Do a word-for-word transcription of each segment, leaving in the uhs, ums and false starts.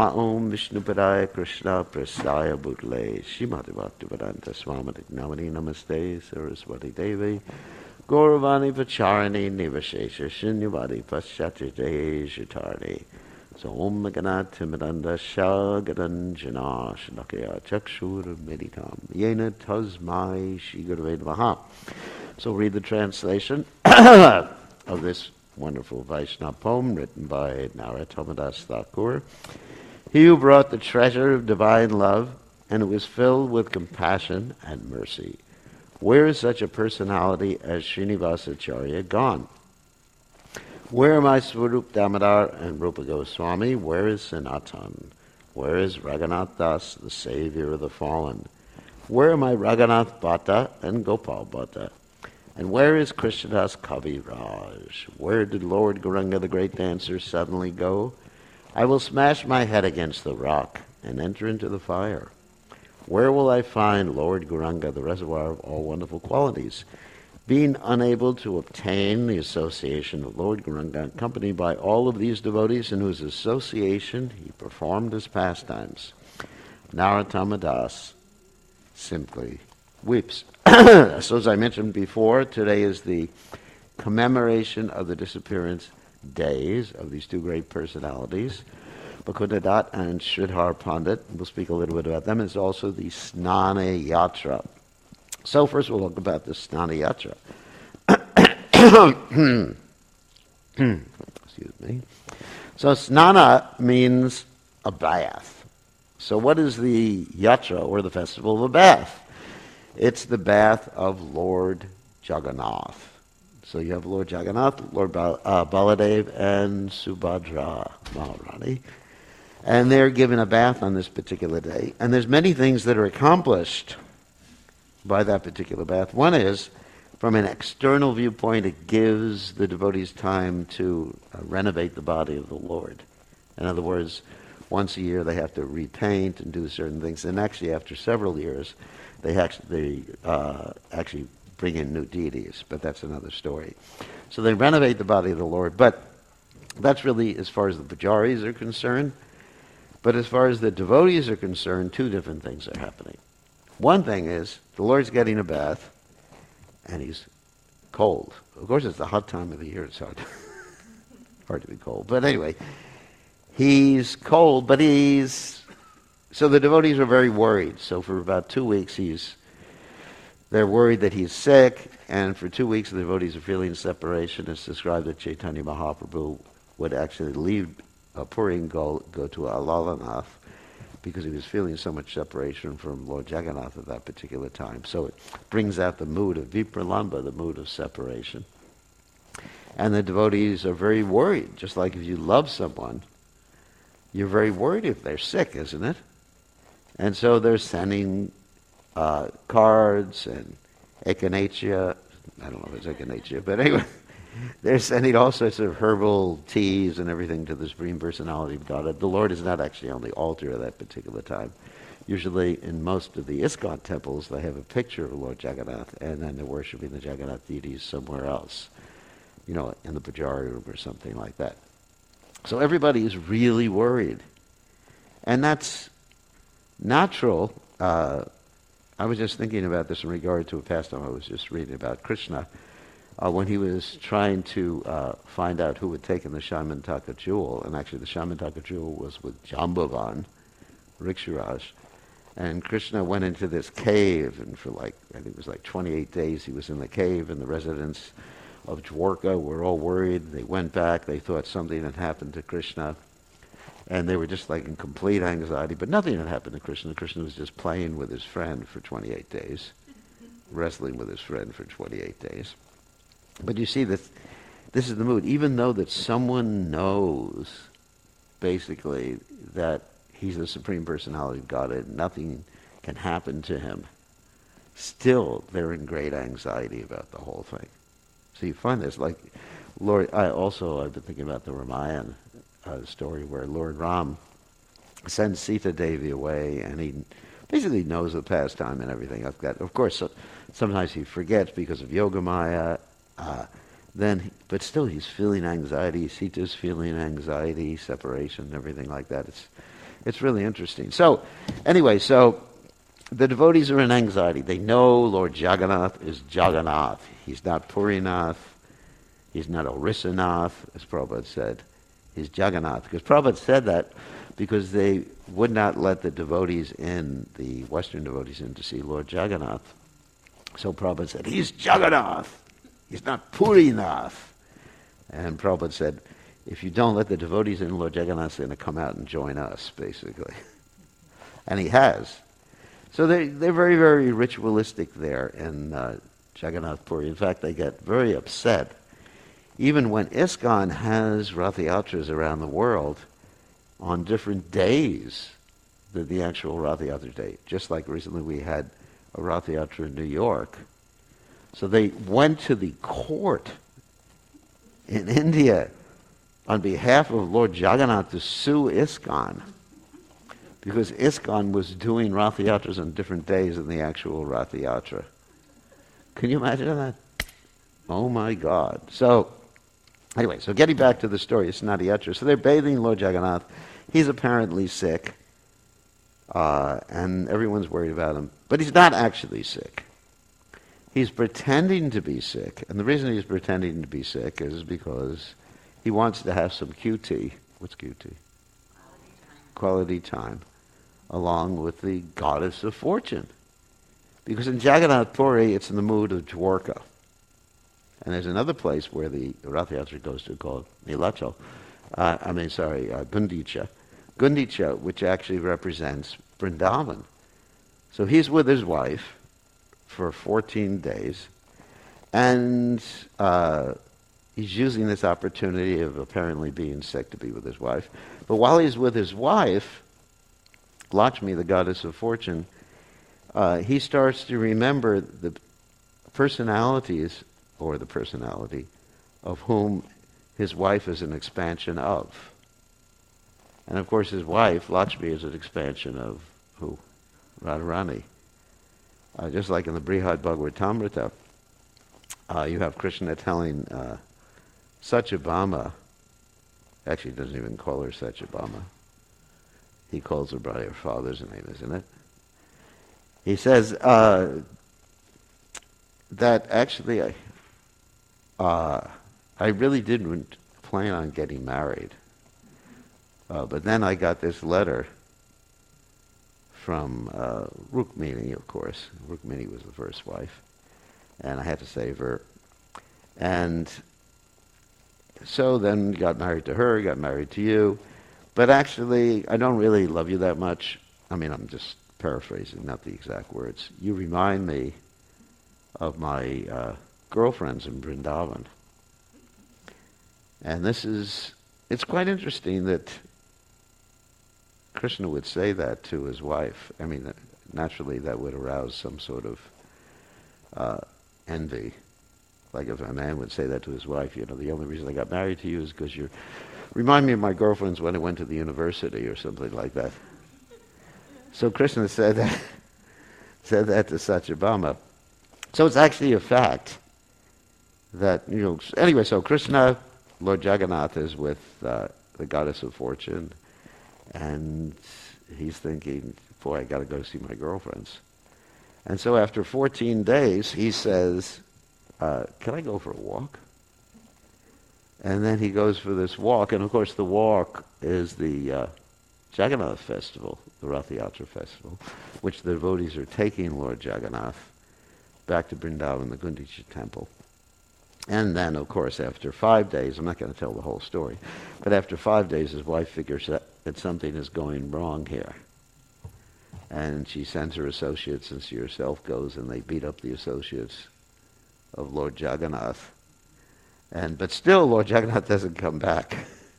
Om Vishnupadaya Krishna Prasaya Bhutale Shrimati Bhaktivedanta Swami Namani Namaste Saraswati Devi Gauravani Pacharini Nivashesha Shunyavadi Paschatite Shitarni So Om Ganati Madanda Shagadanjana Shalakya Chakshur Meditam Yena Tasmai Shigurved Maha. So read the translation of this wonderful Vaishnava poem written by Narottam Das Thakur. He who brought the treasure of divine love, and it was filled with compassion and mercy. Where is such a personality as Srinivasacharya gone? Where are my Swarup Damodar and Rupa Goswami? Where is Sanatan? Where is Raghunath Das, the savior of the fallen? Where are my Raghunath Bhatta and Gopal Bhatta? And where is Krishnadas Kavi Raj? Where did Lord Gauranga, the great dancer, suddenly go? I will smash my head against the rock and enter into the fire. Where will I find Lord Gauranga, the reservoir of all wonderful qualities? Being unable to obtain the association of Lord Gauranga, accompanied by all of these devotees in whose association he performed his pastimes, Narottama Das simply weeps. So as I mentioned before, today is the commemoration of the disappearance days of these two great personalities, Mukunda Dutt and Sridhar Pandit. We'll speak a little bit about them. It's also the Snana Yatra. So first we'll look about the Snana Yatra. Excuse me. So Snana means a bath. So what is the Yatra, or the festival of a bath? It's the bath of Lord Jagannath. So you have Lord Jagannath, Lord Bal- uh, Baladev, and Subhadra Maharani. And they're given a bath on this particular day. And there's many things that are accomplished by that particular bath. One is, from an external viewpoint, it gives the devotees time to uh, renovate the body of the Lord. In other words, once a year they have to repaint and do certain things. And actually, after several years, they actually, uh, actually bring in new deities, but that's another story. So they renovate the body of the Lord, but that's really as far as the pujaris are concerned. But as far as the devotees are concerned, two different things are happening. One thing is, the Lord's getting a bath, and he's cold. Of course, it's the hot time of the year. It's hard, hard to be cold. But anyway, he's cold, but he's... So the devotees are very worried. So for about two weeks, he's... They're worried that he's sick, and for two weeks the devotees are feeling separation. It's described that Chaitanya Mahaprabhu would actually leave uh, Puri and go, go to Alalanath because he was feeling so much separation from Lord Jagannath at that particular time. So it brings out the mood of Vipralamba, the mood of separation. And the devotees are very worried. Just like if you love someone, you're very worried if they're sick, isn't it? And so they're sending uh, cards and echinacea. I don't know if it's echinacea, but anyway, they're sending all sorts of herbal teas and everything to the Supreme Personality of God. The Lord is not actually on the altar at that particular time. Usually in most of the ISKCON temples, they have a picture of Lord Jagannath, and then they're worshiping the Jagannath deities somewhere else, you know, in the Pujari room or something like that. So everybody is really worried. And that's natural. Uh, I was just thinking about this in regard to a pastime I was just reading about Krishna. Uh, when he was trying to uh, find out who had taken the Shamantaka jewel, and actually the Shamantaka jewel was with Jambavan, Riksharaj, and Krishna went into this cave, and for like, I think it was like twenty-eight days he was in the cave, and the residents of Dwarka were all worried. They went back, they thought something had happened to Krishna, and they were just like in complete anxiety, but nothing had happened to Krishna. Krishna was just playing with his friend for twenty-eight days, wrestling with his friend for twenty-eight days. But you see that this is the mood. Even though that someone knows, basically, that he's the Supreme Personality of Godhead, nothing can happen to him, still they're in great anxiety about the whole thing. So you find this, like, Lord, I also, I've been thinking about the Ramayana uh, story where Lord Ram sends Sita Devi away, and he basically knows the pastime and everything like that. Of course, so, sometimes he forgets because of Yogamaya, uh, then, but still he's feeling anxiety. Sita's feeling anxiety, separation, everything like that. It's It's really interesting. So, anyway, so the devotees are in anxiety. They know Lord Jagannath is Jagannath. He's not Purinath. He's not Orissanath, as Prabhupada said. He's Jagannath. Because Prabhupada said that because they would not let the devotees in, the Western devotees in, to see Lord Jagannath. So Prabhupada said, he's Jagannath. He's not Purinath. And Prabhupada said, if you don't let the devotees in, Lord Jagannath's going to come out and join us, basically. And he has. So they, they're very, very ritualistic there in uh, Jagannath Puri. In fact, they get very upset. Even when ISKCON has Rath Yatras around the world on different days than the actual Rath Yatra day. Just like recently we had a Rath Yatra in New York. So they went to the court in India on behalf of Lord Jagannath to sue ISKCON because ISKCON was doing Rath Yatras on different days than the actual Rath Yatra. Can you imagine that? Oh my God. So, anyway, so getting back to the story, it's Snati Yatra. So they're bathing Lord Jagannath. He's apparently sick, uh, and everyone's worried about him. But he's not actually sick. He's pretending to be sick, and the reason he's pretending to be sick is because he wants to have some Q T. What's Q T? Quality time. Quality time, along with the goddess of fortune. Because in Jagannath Puri, it's in the mood of Dwarka. And there's another place where the Rath Yatra goes to called Nilachal. Uh, I mean, sorry, uh, Gundicha. Gundicha, which actually represents Vrindavan. So he's with his wife for fourteen days, and uh, he's using this opportunity of apparently being sick to be with his wife. But while he's with his wife, Lakshmi, the goddess of fortune, uh, he starts to remember the personalities, or the personality, of whom his wife is an expansion of. And of course his wife, Lakshmi, is an expansion of who? Radharani. Uh, just like in the Brihad Bhagavatamrita, uh, you have Krishna telling uh, Satyabhama, actually he doesn't even call her Satyabhama, he calls her by her father's name, isn't it? He says uh, that actually I, uh, I really didn't plan on getting married, uh, but then I got this letter from uh, Rukmini, of course. Rukmini was the first wife, and I had to save her. And so then got married to her, got married to you. But actually, I don't really love you that much. I mean, I'm just paraphrasing, not the exact words. You remind me of my uh, girlfriends in Vrindavan. And this is, it's quite interesting that Krishna would say that to his wife. I mean, naturally that would arouse some sort of uh, envy. Like if a man would say that to his wife, you know, the only reason I got married to you is because you remind me of my girlfriends when I went to the university or something like that. So Krishna said that, said that to Satyabhama. So it's actually a fact that, you know, anyway, so Krishna, Lord Jagannath, is with uh, the goddess of fortune, and he's thinking, boy, I got to go see my girlfriends. And so after fourteen days, he says, uh, can I go for a walk? And then he goes for this walk, and of course the walk is the uh, Jagannath festival, the Rath Yatra festival, which the devotees are taking Lord Jagannath back to Vrindavan, the Gundicha temple. And then, of course, after five days, I'm not going to tell the whole story, but after five days, his wife figures that, that something is going wrong here. And she sends her associates, and she herself goes, and they beat up the associates of Lord Jagannath. And but still, Lord Jagannath doesn't come back.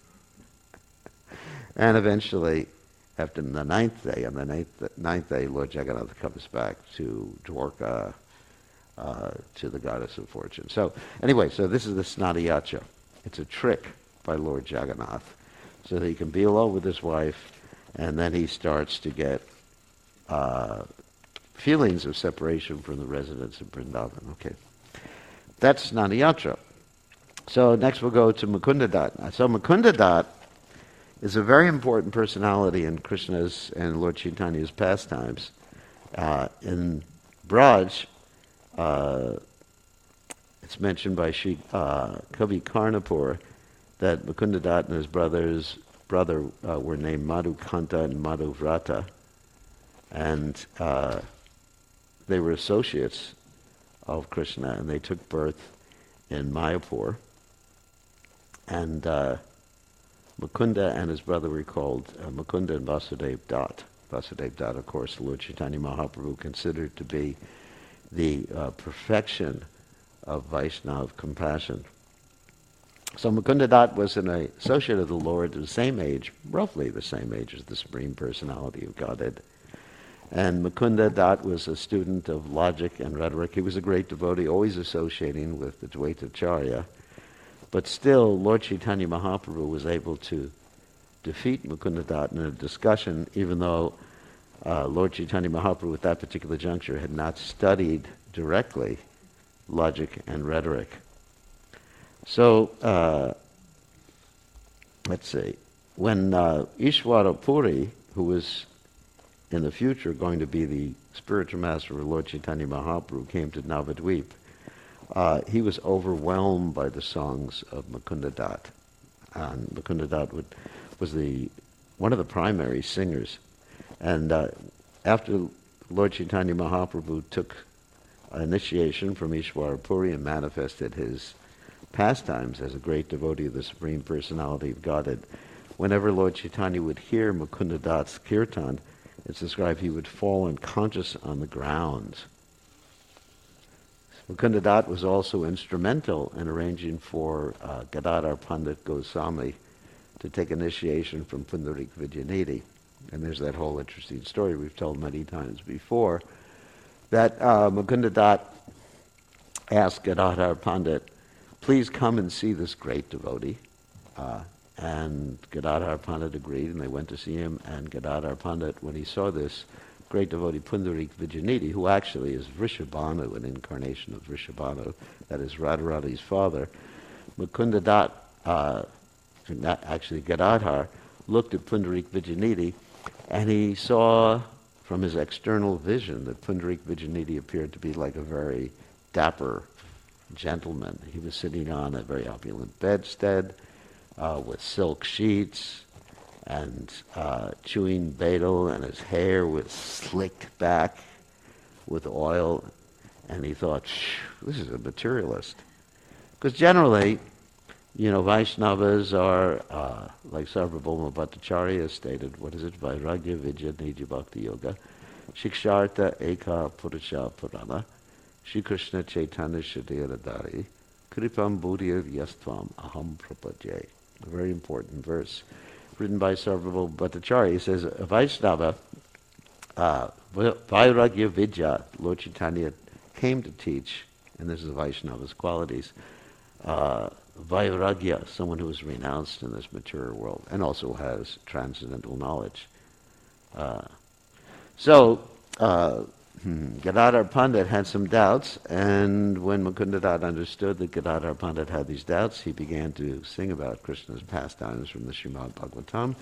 And eventually, after the ninth day, on the ninth, ninth day, Lord Jagannath comes back to Dwarka, uh, to the goddess of fortune. So anyway, so this is the Snati Yatra. It's a trick by Lord Jagannath, so that he can be alone with his wife, and then he starts to get uh, feelings of separation from the residents of Vrindavan. Okay, that's Snati Yatra. So next we'll go to Mukunda Dat. So Mukunda Dat is a very important personality in Krishna's and Lord Chaitanya's pastimes. Uh, in Braj, uh, it's mentioned by Shri uh, Kavi Karnapur that Mukundadat and his brothers brother uh, were named Madhukanta and Madhuvrata, and uh, they were associates of Krishna, and they took birth in Mayapur. And uh, Mukunda and his brother were called uh, Mukunda and Vasudev Dutt. Vasudev Dutt, of course, Lord Chaitanya Mahaprabhu considered to be the uh, perfection of Vaishnava compassion. So Mukunda Dutt was an associate of the Lord at the same age, roughly the same age as the Supreme Personality of Godhead. And Mukunda Dutt was a student of logic and rhetoric. He was a great devotee, always associating with the Dvaitacharya. But still, Lord Chaitanya Mahaprabhu was able to defeat Mukunda Dutt in a discussion, even though uh, Lord Chaitanya Mahaprabhu at that particular juncture had not studied directly logic and rhetoric. So, uh, let's see. When uh, Ishwara Puri, who was in the future going to be the spiritual master of Lord Chaitanya Mahaprabhu, came to Navadvip, uh, he was overwhelmed by the songs of Mukunda Dutt. And Mukunda Dutt would, was the one of the primary singers. And uh, after Lord Chaitanya Mahaprabhu took initiation from Ishwara Puri and manifested his pastimes as a great devotee of the Supreme Personality of Godhead, whenever Lord Chaitanya would hear Mukunda Dutt's kirtan, it's described he would fall unconscious on the ground. Mukunda Dutt was also instrumental in arranging for uh, Gadadhar Pandit Goswami to take initiation from Pundarik Vijayanidhi. And there's that whole interesting story we've told many times before, that uh, Mukunda Dutt asked Gadadhar Pandit, please come and see this great devotee. Uh, and Gadadhar Pandit agreed, and they went to see him. And Gadadhar Pandit, when he saw this great devotee, Pundarik Vijayanidhi, who actually is Vrishabhanu, an incarnation of Vrishabhanu, that is Radharani's father, Mukunda Dutt, uh, actually Gadadhar, looked at Pundarik Vijayanidhi, and he saw from his external vision that Pundarik Vijayanidhi appeared to be like a very dapper gentleman. He was sitting on a very opulent bedstead uh, with silk sheets and uh, chewing betel, and his hair was slicked back with oil. And he thought, this is a materialist. Because generally, you know, Vaishnavas are, uh, like Sarvabhauma Bhattacharya stated, what is it? Vairagya Vidya Nija Bhakti Yoga, Shiksharta Eka Purusha Purana, Shri Krishna Chaitanya Shadhiradari, Kripam Buddhya Yastvam Aham Prapajay. A very important verse written by Sarvabhauma Bhattacharya. He says, a Vaishnava, uh, Vairagya Vidya, Lord Chaitanya came to teach, and this is Vaishnava's qualities, uh, Vairagya, someone who is renounced in this material world, and also has transcendental knowledge. Uh, so, uh, hmm, Gadadhar Pandit had some doubts, and when Mukunda Dutt understood that Gadadhar Pandit had these doubts, he began to sing about Krishna's pastimes from the Srimad Bhagavatam.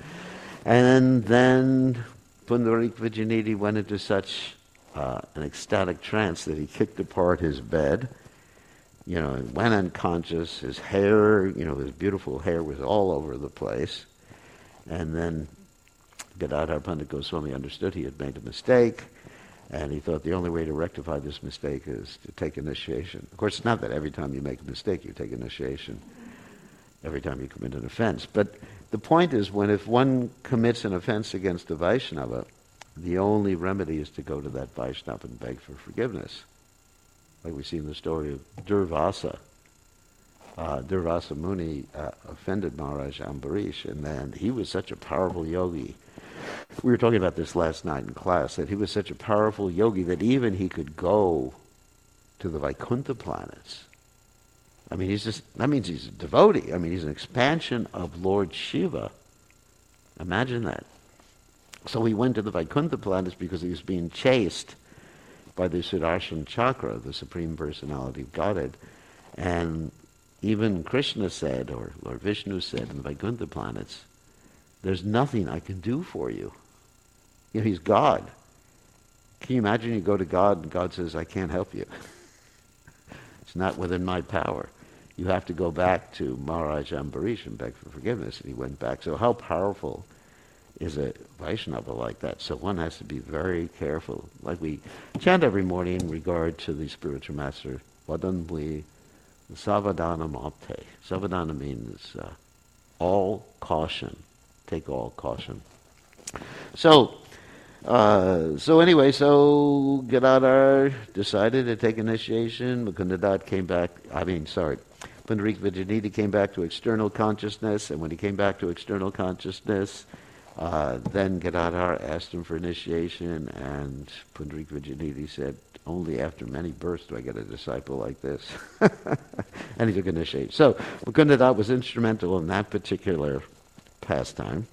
And then Pundarik Vijayanidhi went into such uh, an ecstatic trance that he kicked apart his bed, you know, and went unconscious. His hair, you know, his beautiful hair was all over the place. And then Gadadhar Pandit Goswami understood he had made a mistake, and he thought the only way to rectify this mistake is to take initiation. Of course, it's not that every time you make a mistake you take initiation, every time you commit an offense. But the point is, when if one commits an offense against a Vaishnava, the only remedy is to go to that Vaishnava and beg for forgiveness. Like we see in the story of Durvasa. Uh, Durvasa Muni uh, offended Maharaj Ambarish, and then he was such a powerful yogi. We were talking about this last night in class, that he was such a powerful yogi that even he could go to the Vaikuntha planets. I mean, he's just, that means he's a devotee. I mean, he's an expansion of Lord Shiva. Imagine that. So he went to the Vaikuntha planets because he was being chased by the Sudarshan Chakra, the Supreme Personality of Godhead. And even Krishna said, or Lord Vishnu said in the Vaikuntha planets, there's nothing I can do for you. You know, he's God. Can you imagine you go to God and God says, I can't help you? It's not within my power. You have to go back to Maharaj Ambarish and beg for forgiveness. And he went back. So how powerful is a Vaishnava like that? So one has to be very careful. Like we chant every morning in regard to the spiritual master, Vadanvi Savadana Mate. Savadana means uh, all caution. Take all caution. So, uh, so anyway, so Gadadhar decided to take initiation. Mukundadat came back, I mean, sorry, Pundarik Vijayanidhi came back to external consciousness, and when he came back to external consciousness, uh, then Gadadhar asked him for initiation, and Pundarik Vijayanidhi said, only after many births do I get a disciple like this. And he took initiation. So Mukundadat was instrumental in that particular pastime.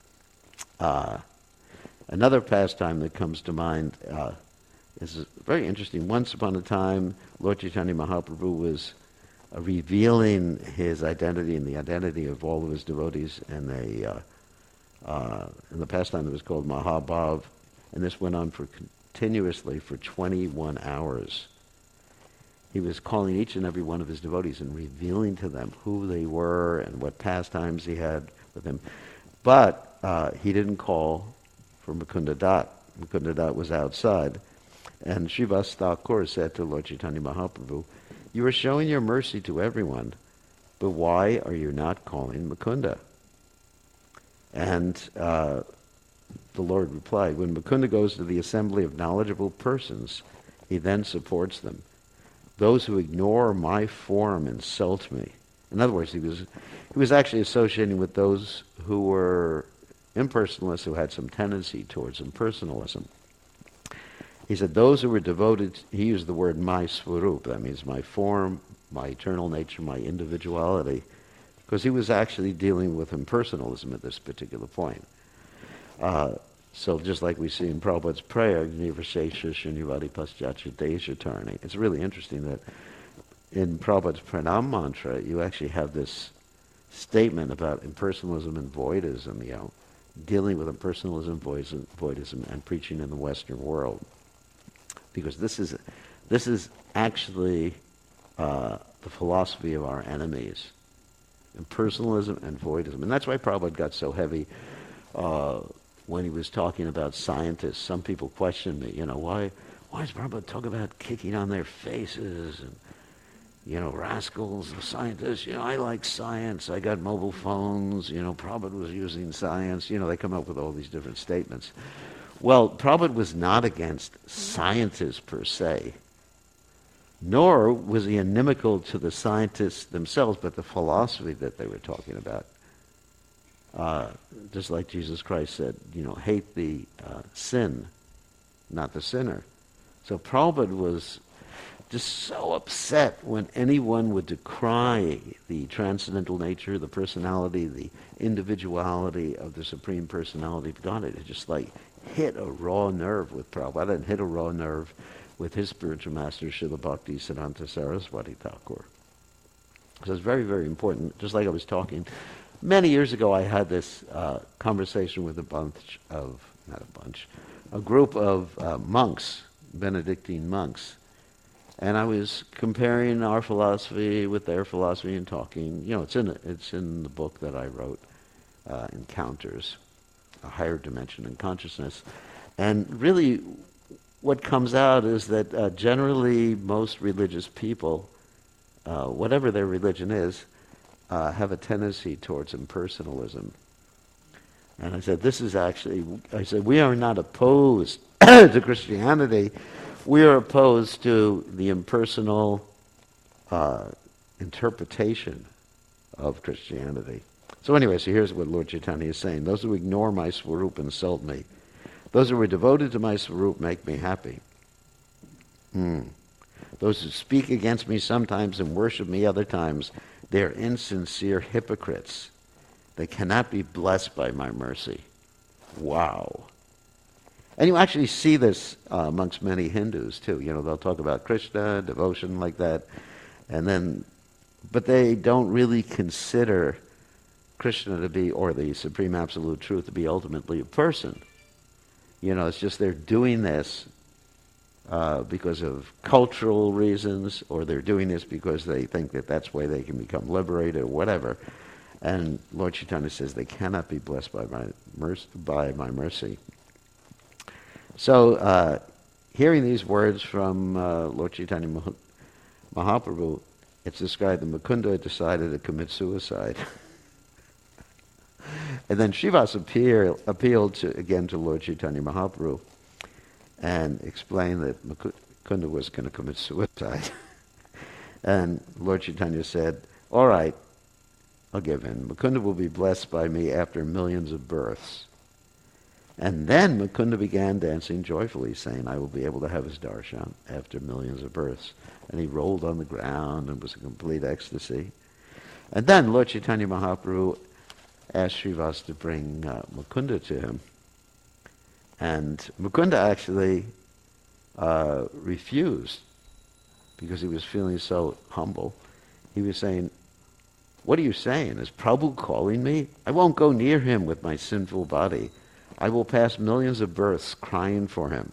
Uh, another pastime that comes to mind uh, is very interesting. Once upon a time, Lord Chaitanya Mahaprabhu was uh, revealing his identity and the identity of all of his devotees in, a, uh, uh, in the pastime that was called Mahabhav, and this went on for continuously for twenty-one hours. He was calling each and every one of his devotees and revealing to them who they were and what pastimes he had with him. But uh, he didn't call for Mukundadat. Mukundadat was outside. And Srivas Thakur said to Lord Chaitanya Mahaprabhu, you are showing your mercy to everyone, but why are you not calling Mukunda? And uh, the Lord replied, when Mukunda goes to the assembly of knowledgeable persons, he then supports them. Those who ignore my form insult me. In other words, he was he was actually associating with those who were impersonalists, who had some tendency towards impersonalism. He said, those who were devoted, he used the word my swarup, that means my form, my eternal nature, my individuality, because he was actually dealing with impersonalism at this particular point. Uh, so just like we see in Prabhupada's prayer, it's really interesting that in Prabhupada's pranam mantra, you actually have this statement about impersonalism and voidism, you know, dealing with impersonalism, voidism, and preaching in the Western world. Because this is this is actually uh, the philosophy of our enemies, impersonalism and voidism. And that's why Prabhupada got so heavy uh, when he was talking about scientists. Some people question me, you know, why why does Prabhupada talk about kicking on their faces and, you know, rascals, the scientists? You know, I like science. I got mobile phones. You know, Prabhupada was using science. You know, they come up with all these different statements. Well, Prabhupada was not against scientists per se, nor was he inimical to the scientists themselves, but the philosophy that they were talking about. Uh, just like Jesus Christ said, you know, hate the uh, sin, not the sinner. So Prabhupada was just so upset when anyone would decry the transcendental nature, the personality, the individuality of the Supreme Personality of God. It just like hit a raw nerve with Prabhupada and hit a raw nerve with his spiritual master, Srila Bhakti Siddhanta Saraswati Thakur. So it's very, very important. Just like I was talking, many years ago I had this uh, conversation with a bunch of, not a bunch, a group of uh, monks, Benedictine monks. And I was comparing our philosophy with their philosophy and talking. You know, it's in it's in the book that I wrote, uh, Encounters, a Higher Dimension in Consciousness. And really, what comes out is that uh, generally most religious people, uh, whatever their religion is, uh, have a tendency towards impersonalism. And I said, this is actually, I said, we are not opposed to Christianity. We are opposed to the impersonal uh, interpretation of Christianity. So anyway, so here's what Lord Chaitanya is saying. Those who ignore my Swarup insult me. Those who are devoted to my Swarup make me happy. Hmm. Those who speak against me sometimes and worship me other times, they are insincere hypocrites. They cannot be blessed by my mercy. Wow. And you actually see this uh, amongst many Hindus too. You know, they'll talk about Krishna, devotion like that, and then, but they don't really consider Krishna to be, or the Supreme Absolute Truth to be ultimately a person. You know, it's just they're doing this uh, because of cultural reasons, or they're doing this because they think that that's the way they can become liberated, or whatever. And Lord Chaitanya says they cannot be blessed by my mercy. By my mercy. So, uh, hearing these words from uh, Lord Chaitanya Mah- Mahaprabhu, it's described that Mukunda decided to commit suicide. And then Srivas appear, appealed to, again to Lord Chaitanya Mahaprabhu and explained that Mukunda was going to commit suicide. And Lord Chaitanya said, all right, I'll give in. Mukunda will be blessed by me after millions of births. And then Mukunda began dancing joyfully, saying, I will be able to have his darshan after millions of births. And he rolled on the ground and was in complete ecstasy. And then Lord Chaitanya Mahaprabhu asked Srivas to bring uh, Mukunda to him. And Mukunda actually uh, refused because he was feeling so humble. He was saying, what are you saying? Is Prabhu calling me? I won't go near him with my sinful body. I will pass millions of births crying for him.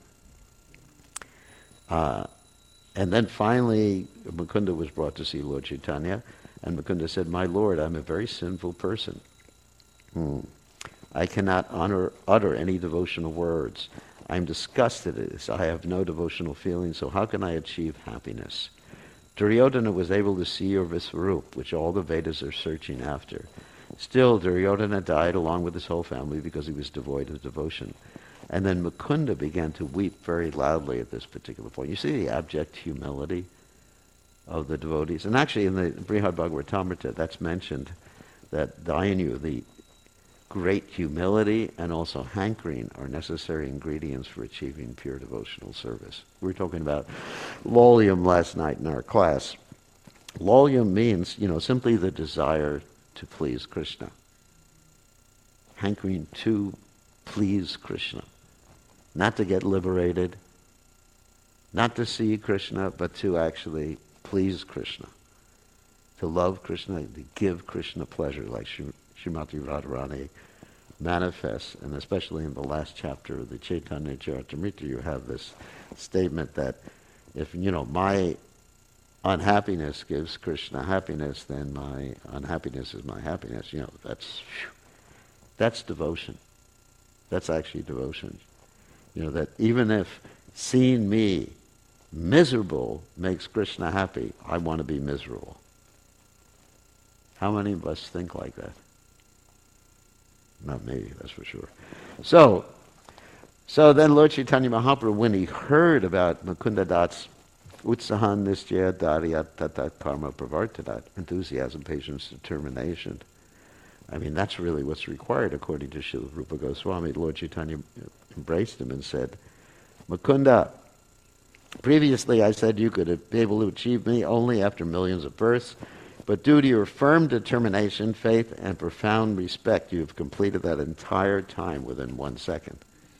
Uh, and then finally, Mukunda was brought to see Lord Chaitanya, and Mukunda said, my Lord, I'm a very sinful person. Hmm. I cannot honor, utter any devotional words. I'm disgusted at this. I have no devotional feelings, so how can I achieve happiness? Duryodhana was able to see your Visvarup, which all the Vedas are searching after. Still, Duryodhana died along with his whole family because he was devoid of devotion. And then Mukunda began to weep very loudly at this particular point. You see the abject humility of the devotees. And actually in the Brihad Bhagavatamrita, that's mentioned that Dayanu, the great humility and also hankering are necessary ingredients for achieving pure devotional service. We were talking about Laulyam last night in our class. Laulyam means, you know, simply the desire to please Krishna. Hankering to please Krishna. Not to get liberated, not to see Krishna, but to actually please Krishna. To love Krishna, to give Krishna pleasure, like Srimati Radharani manifests, and especially in the last chapter of the Chaitanya Charitamrita, you have this statement that if, you know, my unhappiness gives Krishna happiness, then my unhappiness is my happiness. You know, that's that's devotion. That's actually devotion. You know, that even if seeing me miserable makes Krishna happy, I want to be miserable. How many of us think like that? Not me, that's for sure. So, so then Lord Chaitanya Mahaprabhu, when he heard about Mukunda Dat's Utsahan Nisjaya Daryat Tatat Karma Pravartadat, enthusiasm, patience, determination, I mean, that's really what's required according to Srila Rupa Goswami. Lord Chaitanya embraced him and said, Mukunda, previously I said you could be able to achieve me only after millions of births, but due to your firm determination, faith, and profound respect, you have completed that entire time within one second.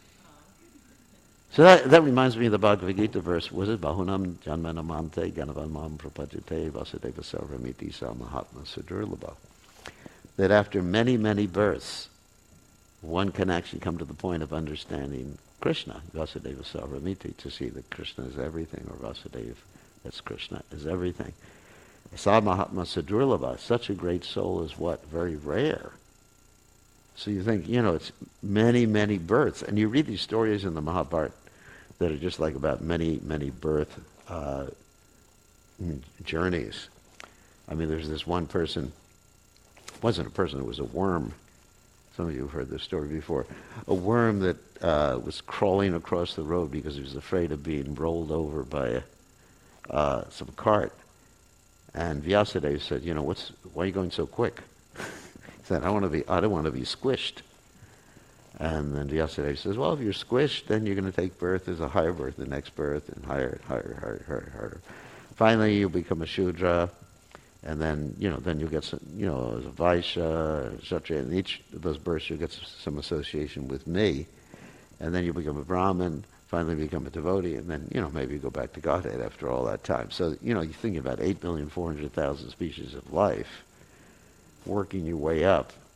So that, that reminds me of the Bhagavad Gita verse. Was it Bahunam Janmanamante Ganavanmam Prapajate Vasudeva Sarvamiti Sa Mahatma Sudurlabha? That after many, many births, one can actually come to the point of understanding Krishna, Vasudeva Sarvamiti, to see that Krishna is everything, or Vasudeva, that's Krishna, is everything. Sa Mahatma Sadurlabha, such a great soul is what? Very rare. So you think, you know, it's many, many births. And you read these stories in the Mahabharata that are just like about many, many birth uh, journeys. I mean, there's this one person, it wasn't a person, it was a worm. Some of you have heard this story before. A worm that uh, was crawling across the road because he was afraid of being rolled over by uh, some cart. And Vyasadeva said, you know, what's, why are you going so quick? He said, I want to be, I don't want to be squished. And then Vyasadeva says, well, if you're squished, then you're going to take birth as a higher birth, the next birth, and higher, higher, higher, higher, higher. Finally, you'll become a Shudra, and then, you know, then you'll get some, you know, as a Vaishya, et cetera. In each of those births, you'll get some association with me. And then you become a Brahmin, finally become a devotee, and then, you know, maybe you go back to Godhead after all that time. So, you know, you're thinking about eight million four hundred thousand species of life, working your way up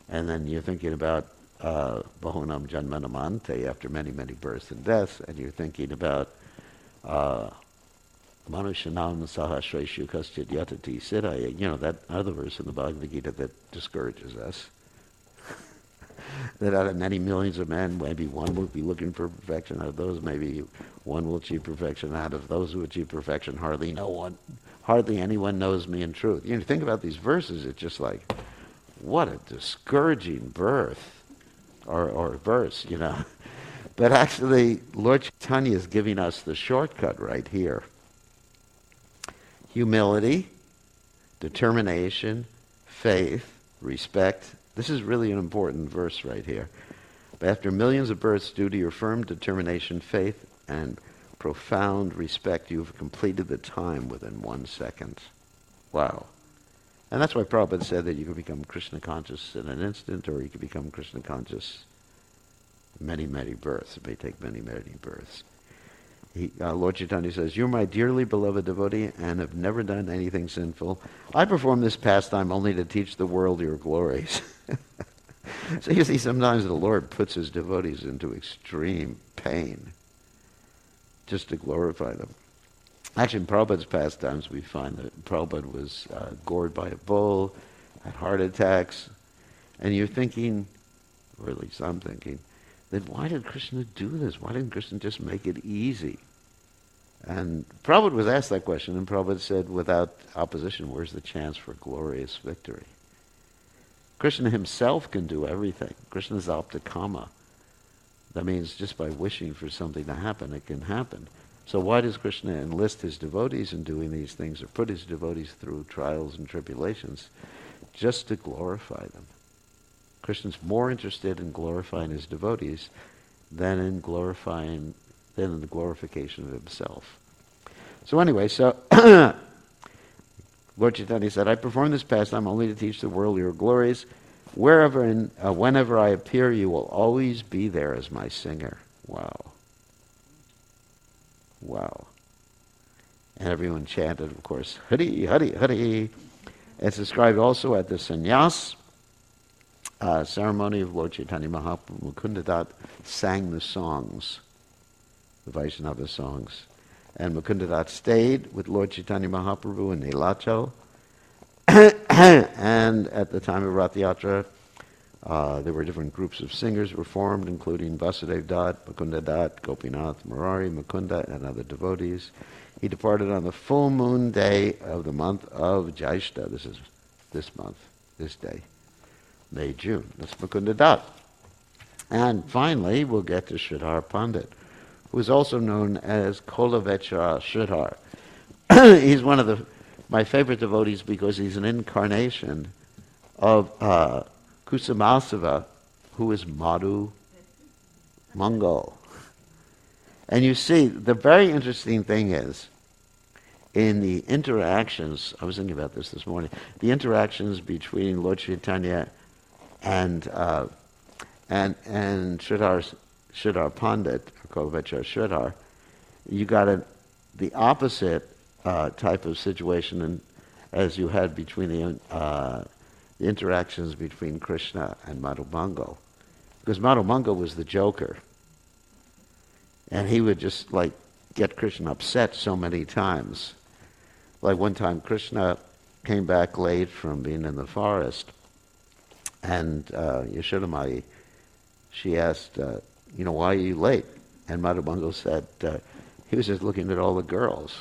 And then you're thinking about uh, Bahunam Janmanamante, after many, many births and deaths, and you're thinking about uh, Manushanam Sahasreshu Kaschid Yatati Siddhaya, you know, that other verse in the Bhagavad Gita that discourages us. That out of many millions of men, maybe one will be looking for perfection. Out of those, maybe one will achieve perfection. Out of those who achieve perfection, hardly no one, hardly anyone knows me in truth. You know, think about these verses, it's just like, what a discouraging birth, or, or verse, you know. But actually, Lord Chaitanya is giving us the shortcut right here. Humility, determination, faith, respect. This is really an important verse right here. But after millions of births, due to your firm determination, faith, and profound respect, you have completed the time within one second. Wow. And that's why Prabhupada said that you can become Krishna conscious in an instant, or you can become Krishna conscious many, many births. It may take many, many births. He, uh, Lord Chaitanya says, you're my dearly beloved devotee and have never done anything sinful. I perform this pastime only to teach the world your glories. So you see, sometimes the Lord puts his devotees into extreme pain just to glorify them. Actually, in Prabhupada's pastimes, we find that Prabhupada was uh, gored by a bull, had heart attacks, and you're thinking, or at least I'm thinking, then why did Krishna do this? Why didn't Krishna just make it easy? And Prabhupada was asked that question, and Prabhupada said, without opposition, where's the chance for glorious victory? Krishna himself can do everything. Krishna's aptakama. That means just by wishing for something to happen, it can happen. So why does Krishna enlist his devotees in doing these things, or put his devotees through trials and tribulations? Just to glorify them. Krishna's more interested in glorifying his devotees than in glorifying, than in the glorification of himself. So anyway, so Lord Chaitanya said, I perform this pastime only to teach the world your glories. Wherever and uh, whenever I appear, you will always be there as my singer. Wow. Wow. And everyone chanted, of course, Hari, Hari, Hari. It's described also at the sannyas uh, ceremony of Lord Chaitanya Mahaprabhu. Mukunda Dat sang the songs, the Vaishnava songs. And Mukunda Dat stayed with Lord Chaitanya Mahaprabhu in Nilachal. And at the time of Rath Yatra, uh, there were different groups of singers were formed, including Vasudev Dat, Mukunda Dat, Gopinath, Murari, Mukunda, and other devotees. He departed on the full moon day of the month of Jyeshta. This is this month, this day, May, June. That's Mukunda Dat. And finally, we'll get to Sridhar Pandit, who is also known as Kolavechara Sridhar. He's one of the my favorite devotees because he's an incarnation of uh, Kusumasava, who is Madhu Mangal. And you see, the very interesting thing is, in the interactions, I was thinking about this this morning, the interactions between Lord Chaitanya and uh, and and Sridhar, Sridhar Pandit, or Kolavechara Sridhar, you got a, the opposite uh, type of situation in, as you had between the, uh, the interactions between Krishna and Madhu Mangal. Because Madhu Mangal was the joker. And he would just like get Krishna upset so many times. Like one time Krishna came back late from being in the forest, and uh, Yashodamai, she asked, uh, you know, why are you late? And Madhu Mangal said, uh, he was just looking at all the girls.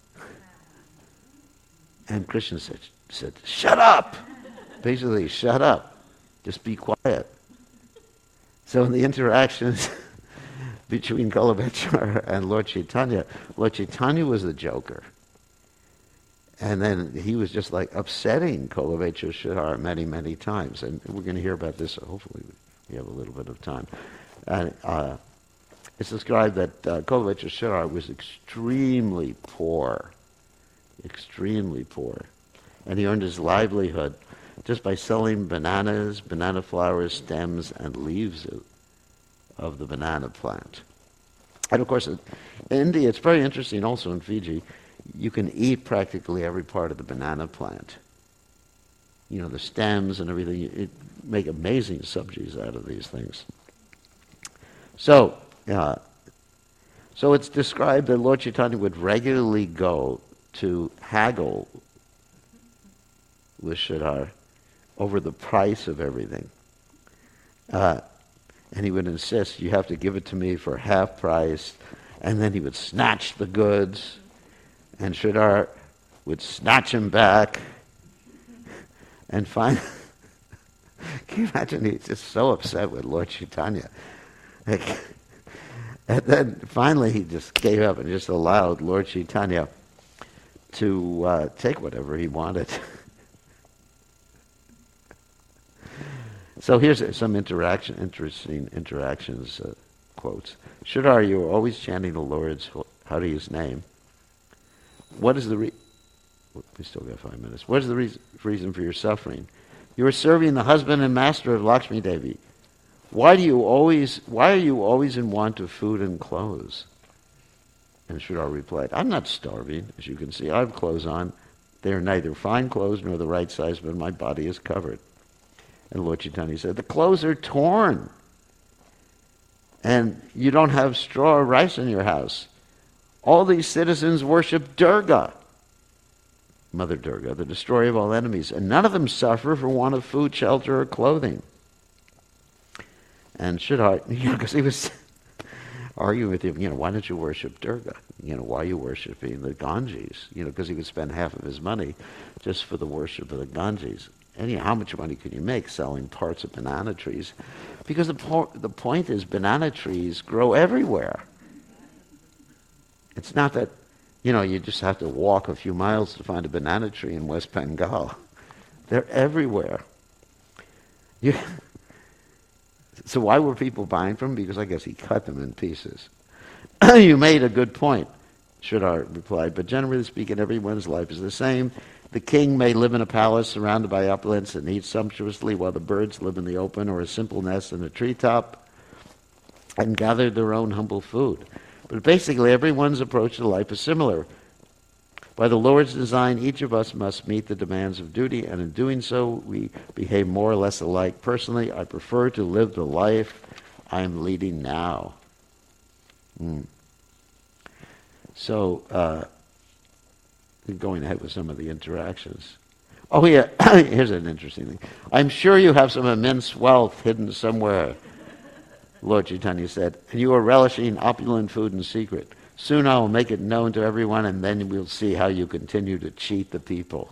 And Krishna said, said, shut up! Basically, shut up. Just be quiet. So in the interactions between Kolavechara and Lord Chaitanya, Lord Chaitanya was the joker. And then he was just like upsetting Kolavechara Sridhar many, many times. And we're going to hear about this, hopefully we have a little bit of time. And uh, it's described that uh, Kolavechara Sridhar was extremely poor. Extremely poor. And he earned his livelihood just by selling bananas, banana flowers, stems, and leaves of, of the banana plant. And of course, in India, it's very interesting also in Fiji, you can eat practically every part of the banana plant. you know, the stems and everything. It make amazing subsies out of these things. So, uh, so it's described that Lord Chaitanya would regularly go to haggle with Sridhar over the price of everything. Uh, and he would insist, you have to give it to me for half price. And then he would snatch the goods, and Sridhar would snatch him back. And finally, can you imagine, he's just so upset with Lord Chaitanya. Like, and then finally he just gave up and just allowed Lord Chaitanya to uh, take whatever he wanted. So here's some interaction, interesting interactions, uh, quotes. Sridhar, you are always chanting the Lord's Hari's name. What is the re- we still got five minutes. What is the reason, reason for your suffering? You are serving the husband and master of Lakshmi Devi. Why do you always? Why are you always in want of food and clothes? And Sridhar replied, I'm not starving, as you can see. I have clothes on. They are neither fine clothes nor the right size, but my body is covered. And Lord Chaitanya said, the clothes are torn. And you don't have straw or rice in your house. All these citizens worship Durga, Mother Durga, the destroyer of all enemies, and none of them suffer for want of food, shelter, or clothing. And Sridhar, you know, because he was arguing with him, you know, why don't you worship Durga? You know, why are you worshiping the Ganges? You know, because he would spend half of his money just for the worship of the Ganges. And you know, how much money could you make selling parts of banana trees? Because the, po- the point is, banana trees grow everywhere. It's not that, you know, you just have to walk a few miles to find a banana tree in West Bengal. They're everywhere. You, so why were people buying from him? Because I guess he cut them in pieces. You made a good point, Sridhar replied, but generally speaking, everyone's life is the same. The king may live in a palace surrounded by opulence and eat sumptuously while the birds live in the open or a simple nest in a treetop and gather their own humble food. But basically, everyone's approach to life is similar. By the Lord's design, each of us must meet the demands of duty, and in doing so, we behave more or less alike. Personally, I prefer to live the life I am leading now. Mm. So, uh, going ahead with some of the interactions. Oh, yeah, here's an interesting thing. I'm sure you have some immense wealth hidden somewhere, Lord Chaitanya said, and you are relishing opulent food in secret. Soon I will make it known to everyone, and then we'll see how you continue to cheat the people.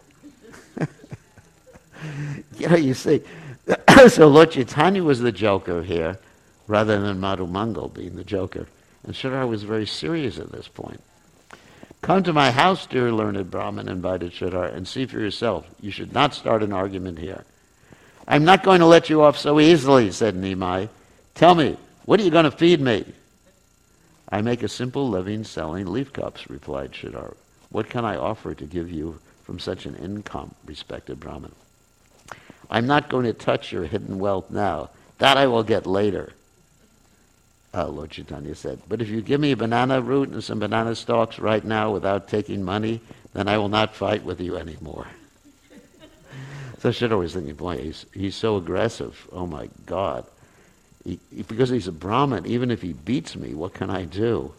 You know, you see, so Lord Chaitanya was the joker here, rather than Madhu Mangal being the joker. And Sridhar was very serious at this point. Come to my house, dear learned Brahmin, invited Sridhar, and see for yourself. You should not start an argument here. I'm not going to let you off so easily, said Nimai. Tell me, what are you going to feed me? I make a simple living selling leaf cups, replied Sridhar. What can I offer to give you from such an income, respected Brahmin? I'm not going to touch your hidden wealth now. That I will get later, uh, Lord Chaitanya said. But if you give me a banana root and some banana stalks right now without taking money, then I will not fight with you anymore. So Sridhar was thinking, boy, he's, he's so aggressive. Oh, my God. He, he, because he's a Brahmin, even if he beats me, what can I do?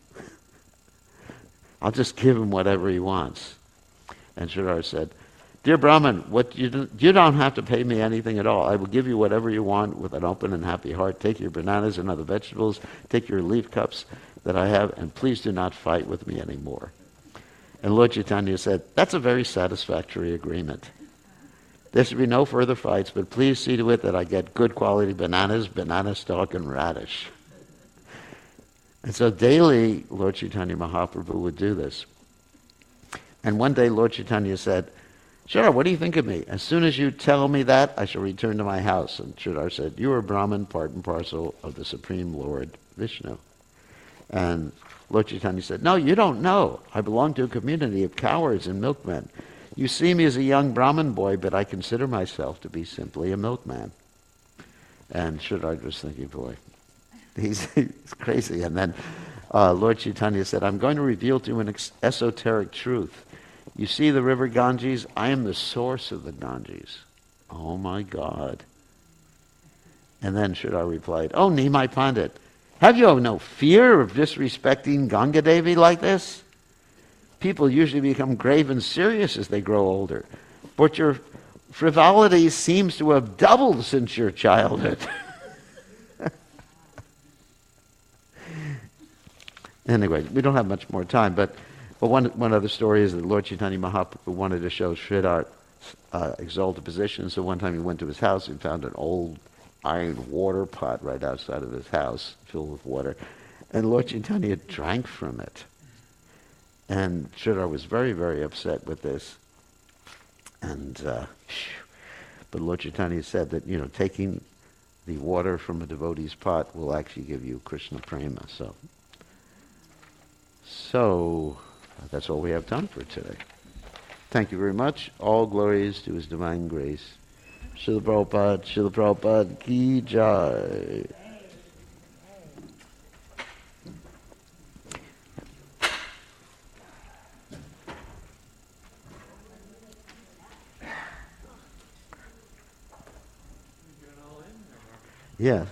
I'll just give him whatever he wants. And Sridhar said, Dear Brahmin, what you, do, you don't have to pay me anything at all. I will give you whatever you want with an open and happy heart. Take your bananas and other vegetables. Take your leaf cups that I have, and please do not fight with me anymore. And Lord Chaitanya said, that's a very satisfactory agreement. There should be no further fights, but please see to it that I get good quality bananas, banana stalk, and radish. And so daily, Lord Chaitanya Mahaprabhu would do this. And one day, Lord Chaitanya said, Sridhar, what do you think of me? As soon as you tell me that, I shall return to my house. And Sridhar said, you are Brahman, part and parcel of the Supreme Lord Vishnu. And Lord Chaitanya said, no, you don't know. I belong to a community of cowards and milkmen. You see me as a young Brahmin boy, but I consider myself to be simply a milkman. And Sridhar was thinking, boy, he's, he's crazy. And then uh, Lord Chaitanya said, I'm going to reveal to you an ex- esoteric truth. You see the river Ganges? I am the source of the Ganges. Oh my God. And then Sridhar replied, oh, Nimai Pandit, have you no fear of disrespecting Ganga Devi like this? People usually become grave and serious as they grow older. But your frivolity seems to have doubled since your childhood. Anyway, we don't have much more time, but, but one, one other story is that Lord Chaitanya Mahaprabhu wanted to show Sridhar's uh, exalted position, so one time he went to his house and found an old iron water pot right outside of his house filled with water, and Lord Chaitanya drank from it. And Sridhar was very, very upset with this. And uh, but Lord Chaitanya said that, you know, taking the water from a devotee's pot will actually give you Krishna prema. So, so that's all we have time for today. Thank you very much. All glories to His divine grace. Srila Prabhupada, Srila Prabhupada ki jai. Yeah.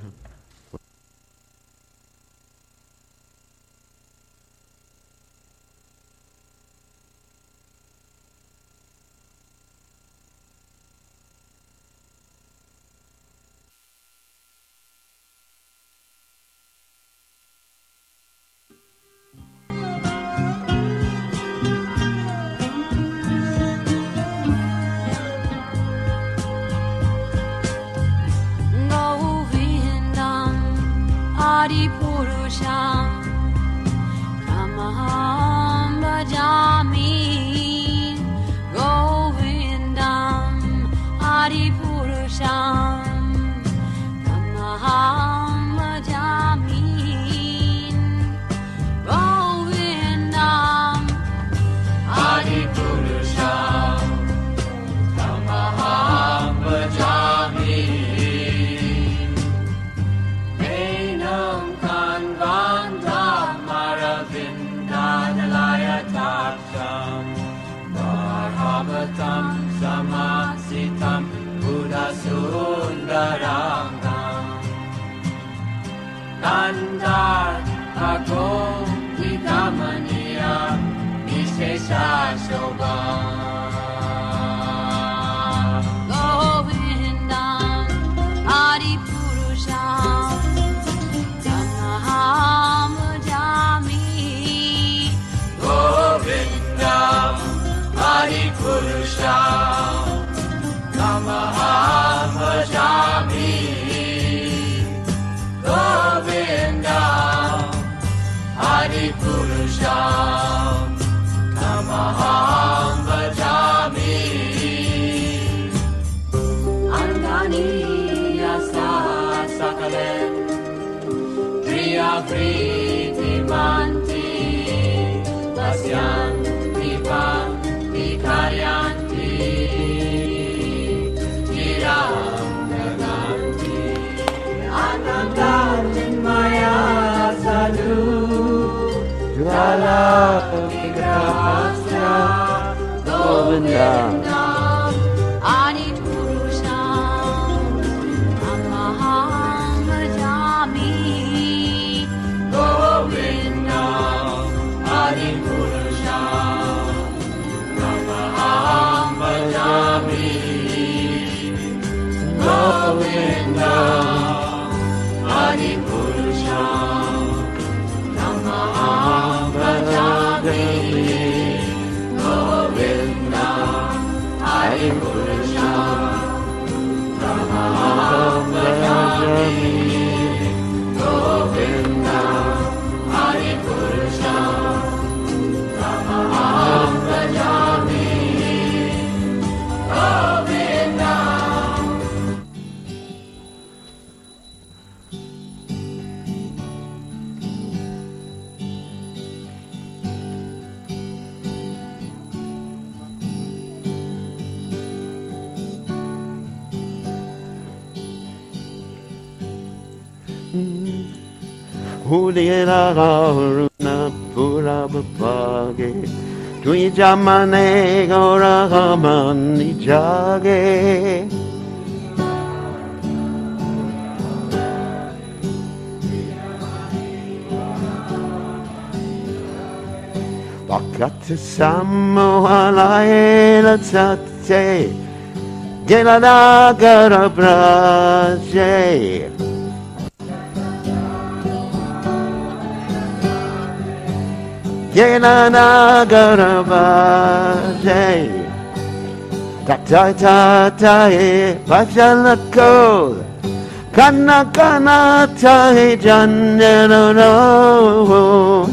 Udira Aruna Pura Bapage Twijamane gorahamani jage. Bakate samohalaela tate. Gelada garabraje. Gelada garabraje. Ta ta ta e bajalako. Kana kana ta e janero.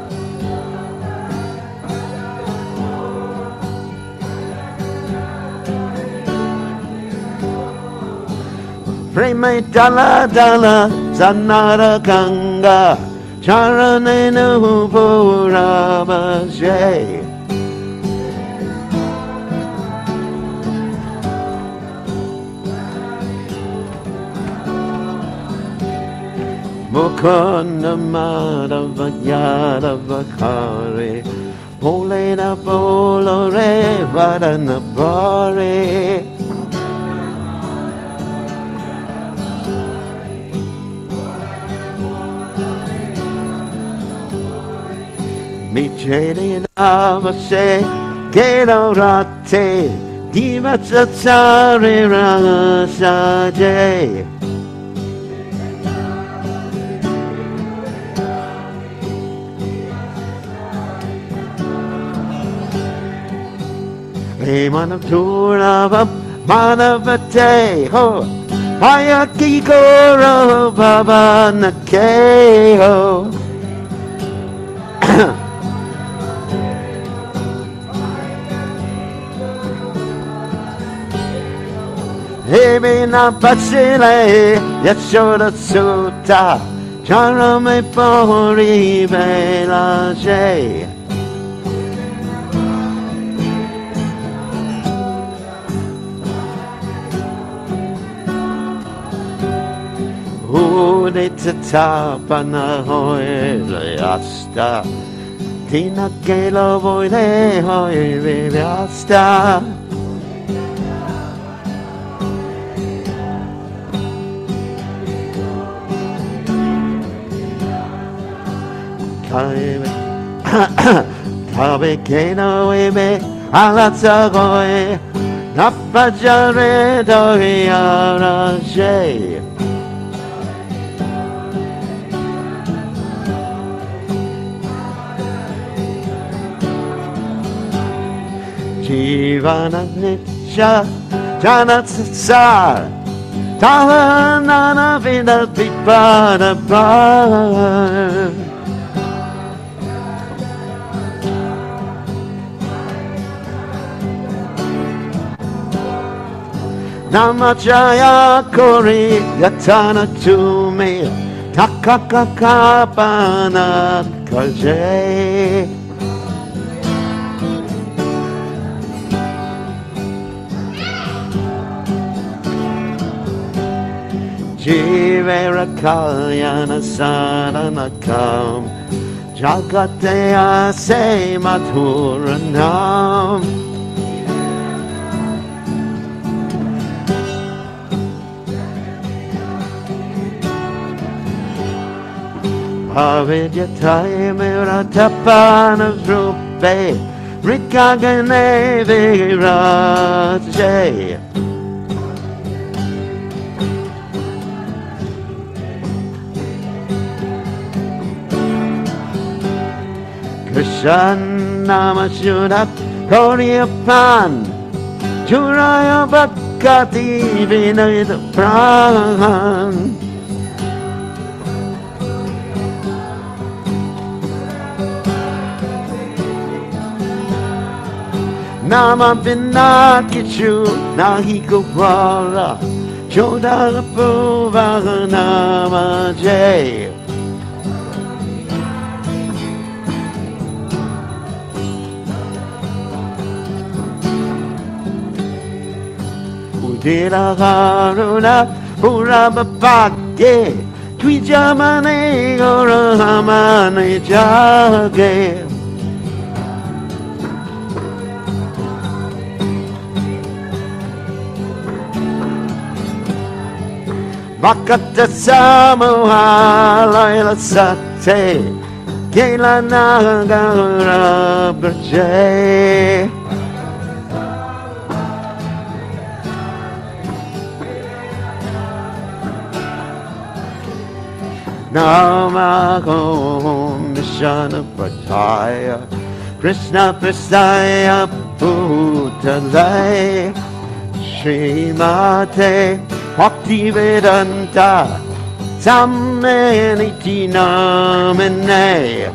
Preme dala dala zanara ganga charane no puramaje. Mukunda madava yada vakare polena polore vadana bare. Mi cedi navase gelo rate divatsare rasaje. Hey manavtura manavate ho hayaki koro baba nake ho. Ebina facile, yashoda sutta, charame pori velaje. Udita tapana hoile asta, tina gelo voile hoile asta. Tabe keno ebe alatsagoe napajare doi araje. Jivana nitya janatsar tahanana vida pipada bar. Namachaya kori yatana to me takakakapana kaje. Jivera kalyana saranakam jagateya se maturanam. Avidyataya meratapana rupe rikagane viraje. Krishna Mashudat Koryapan Juraya Bhakati Vinayat Prahan. Nama Vinakichu Nahikawara Chodarapuva Nama Jay. Udira Haruna Purabapake Twijamane Gorahamane Jage. Makata samuha laila sate Kela nagara berjaya Namahom Vishnu Prataya Krishna Prasaya Bhutalaya Srimate Bhaktivedanta Sammaniti Namane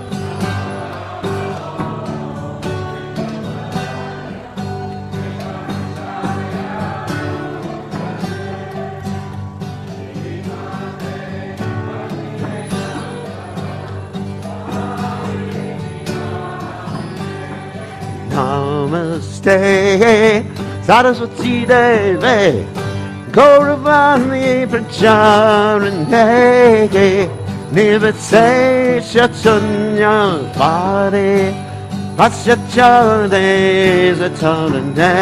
Namaste Saraswati Deve Gauravani Pracharane Nivase Shatunya Pare Pasyachade Zatarane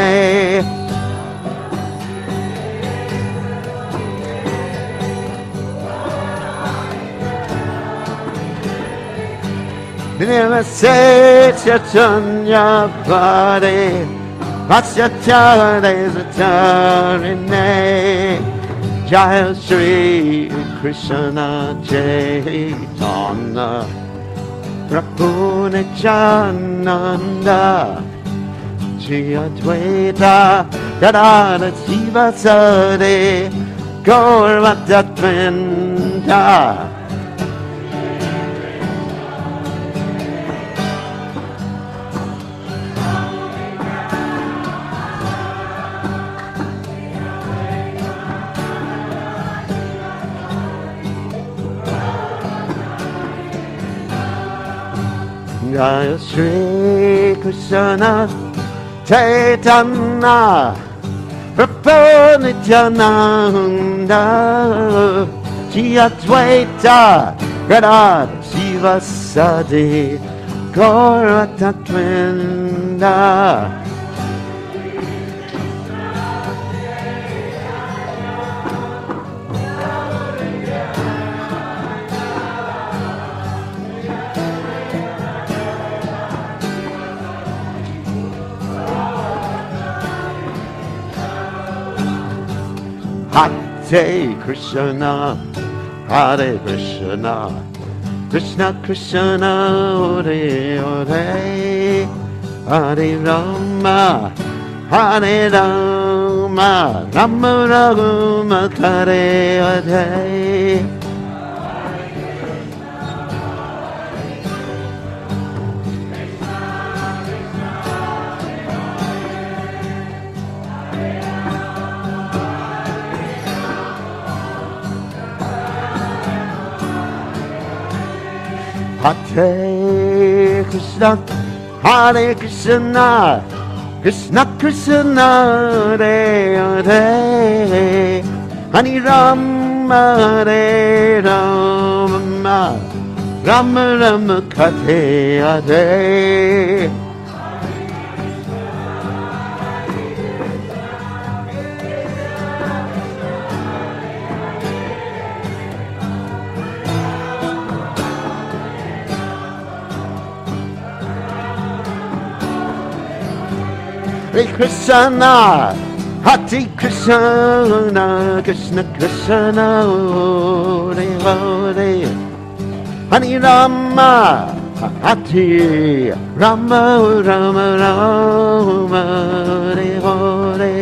Nivase Shatunya Pare Pasyachade Zatarane Jaya Shri Krishna Chaitanya Prabhu Nityananda Shri Advaita Gadadhara Sivasade Gauravatapinda Jaya Shri Krishna Chaitanya Prabhu Nityananda Shri Advaita Gadadhara Sivasadi Gauravatapinda Hare Krishna, Hare Krishna, Krishna Krishna, Hare Hare, Hare Rama, Hare Rama, Rama Rama, Hare Hare. Hare Krishna, Hare Krishna, Krishna Krishna, Hare Hare, Hare Rama, Hare Rama, Rama Rama, Hare Hare. Hare Krishna, Hare Krishna, Krishna Krishna, Hare Hare, Hare Rama, Hare Rama, Rama Rama, Hare Hare.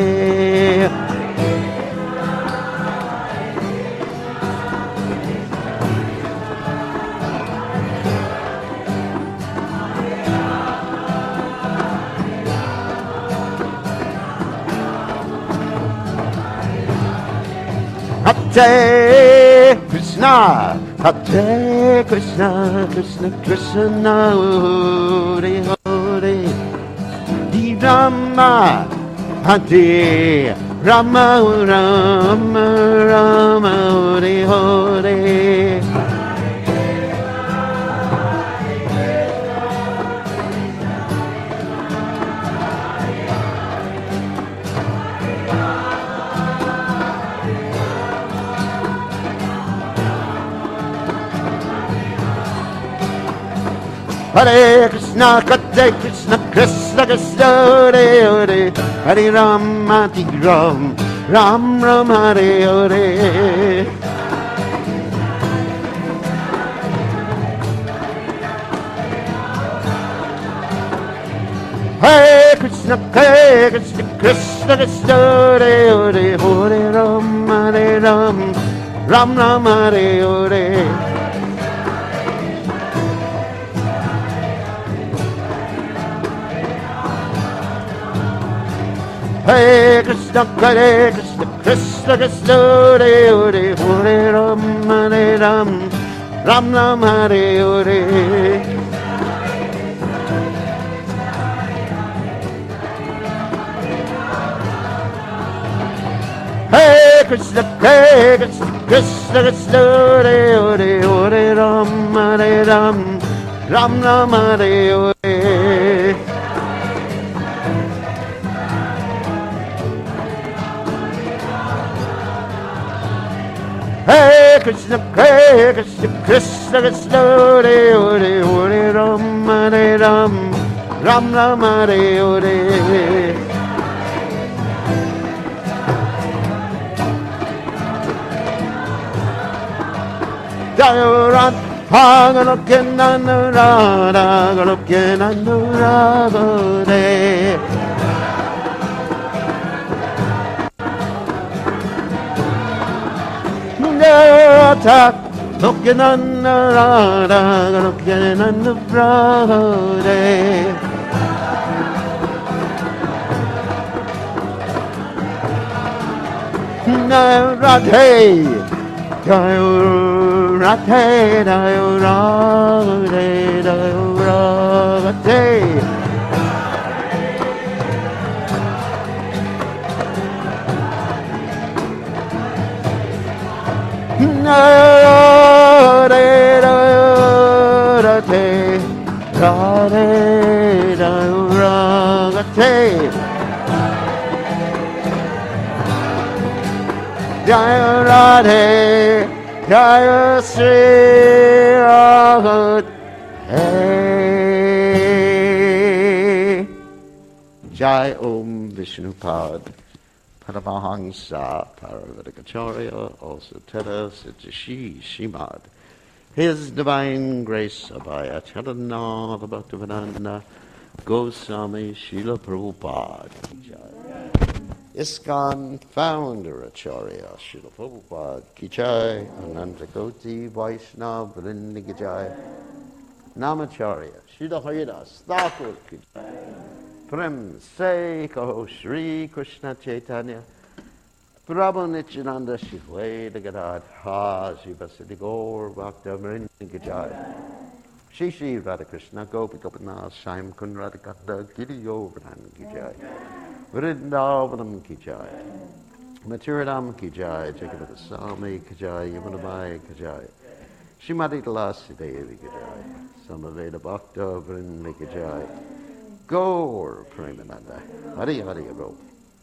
Hare Krishna, Hare Krishna, Krishna Krishna, Hare Hare, Hare Rama, Hare Rama, Rama Rama, Hare Hare. Hare Krishna, Hare Krishna, Krishna Krishna, Hare Hare, Hare Ram, Hare Ram, Ram Ram, Hare Hare. Hare Krishna, Hare Krishna, Krishna Krishna, Hare Hare, Hare Ram, Hare Ram, Ram Ram, Hare Hare. Hare Krishna, Hare Krishna, Krishna Krishna, Hare Hare, Hare Ram, Hare Ram, Ram Ram, Hare Hare. Hare Krishna, Hare Krishna, Krishna Krishna, Hare Hare, Hare Ram, Hare Ram, Ram Ram, Hare Hare. Hare Krishna, Hare Krishna, Krishna Krishna, Hare Hare, Hare Ram, Hare Ram, Ram Ram, Hare Hare. Jayaran, Hagaloke Nanura, Galoke Nanura, Gore. Attack, looking on the radar, looking on the brother. Radhe, Radhe, Radhe, Radhe, Radhe. Radhe, Radhe, Radhe, Radhe. Jaya Radhe, Jaya Sri Radhe. Jai Om Vishnupad Paramahansa Paravatikacharya, also Teta Sitashi Shimad. His Divine Grace Abhaya Charanada Bhaktivedanta Goswami Srila Prabhupada. ISKCON Founder Acharya Srila Prabhupada Ki Jai, Anantakoti Vaishnava Vrinda Ki Jai, Namacharya Srila Haridas Thakur Ki Jai, Prem Se Kaho Shri Krishna Chaitanya Prabhu Nityananda Shiveda Gadadha Shivasiti Gaur Bhakta Vrinda Ki Jai, Shri Shri Radhakrishna Gopi Gopinath Shyam Kund Radhakanda Giri Govardhan Ki Jai, Vrindavanam Ki Jai, Mathuradam Ki Jai, Jagannath Swami Ki Jai, Yamunamaya Ki Jai, Srimati Tulasi Devi Ki Jai, Samaveda Bhakta Vrinda Ki Jai, Gaur Premananda, Hari Hari Garo.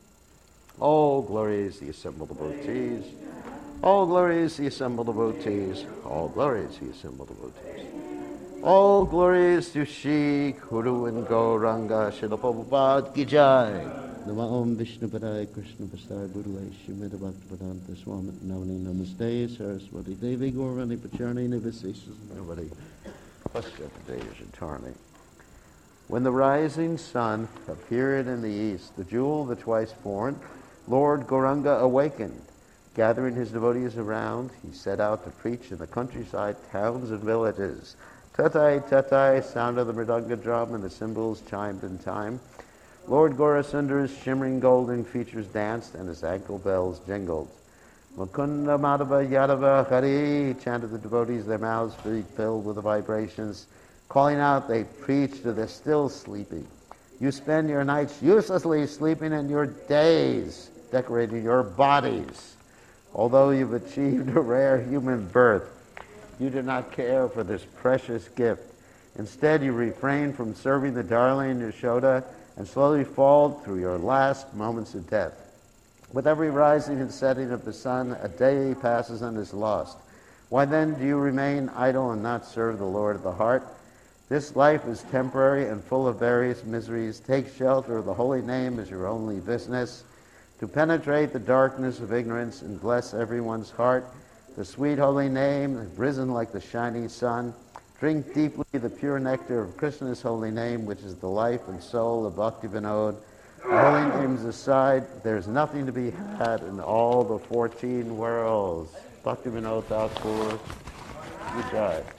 All glories the assembled devotees, all glories the assembled devotees, all glories the assembled devotees. All glories to Shri Guru and Gauranga Srila Prabhupada Ki Jai. Nama Om Vishnu Padaya Krishna Prasad Budalai Shrimad Bhaktivedanta Swami Navani Namaste Saraswati Devi Gaurani Pacharni Nivasishas Navadi Paskatadesh Tarni. When the rising sun appeared in the east, the jewel of the twice born, Lord Gauranga awakened. Gathering his devotees around, he set out to preach in the countryside, towns, and villages. Tatai, tatai, sound of the mridanga drum and the cymbals chimed in time. Lord Gaurasundar's shimmering golden features danced and his ankle bells jingled. Mukunda Madhava Yadava Hari chanted the devotees, their mouths filled with the vibrations. Calling out, they preached to the still sleeping. You spend your nights uselessly sleeping and your days decorating your bodies. Although you've achieved a rare human birth, you do not care for this precious gift. Instead, you refrain from serving the darling Yashoda and slowly fall through your last moments of death. With every rising and setting of the sun, a day passes and is lost. Why then do you remain idle and not serve the Lord of the heart? This life is temporary and full of various miseries. Take shelter of the holy name as your only business. To penetrate the darkness of ignorance and bless everyone's heart, the sweet holy name, risen like the shining sun. Drink deeply the pure nectar of Krishna's holy name, which is the life and soul of Bhakti Vinod. The holy names aside, there's nothing to be had in all the fourteen worlds. Bhakti Vinod Thakur, Vijay.